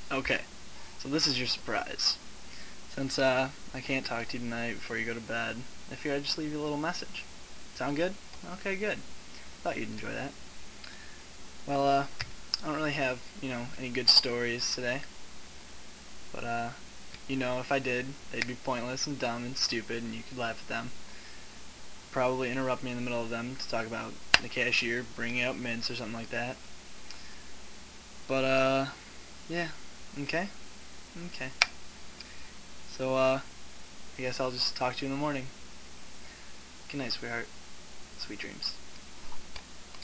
Okay, so this is your surprise. Since I can't talk to you tonight before you go to bed, I figured I'd just leave you a little message. Sound good? Okay, good. Thought you'd enjoy that. Well, I don't really have, any good stories today. But, if I did, they'd be pointless and dumb and stupid and you could laugh at them. Probably interrupt me in the middle of them to talk about the cashier bringing out mints or something like that. But, yeah. Okay? Okay. So, I guess I'll just talk to you in the morning. Good night, sweetheart. Sweet dreams.